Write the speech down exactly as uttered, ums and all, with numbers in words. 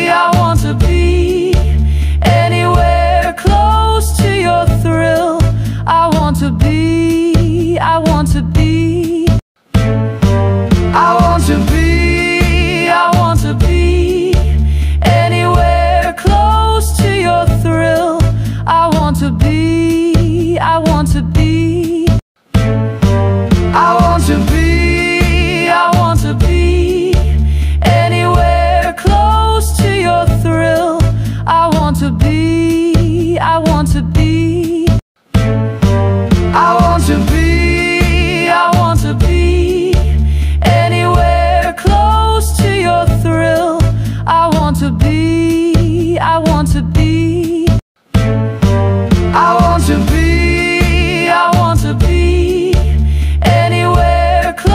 I want to be anywhere close to your thrill. I want to be, I want to be, I want to be, I want to be anywhere close to your thrill. I want to be, I want to be, I want to be, I want to be anywhere close to your thrill. I want to be, I want to be, I want to be, I want to be anywhere close to your thrill. I want to be, I want to be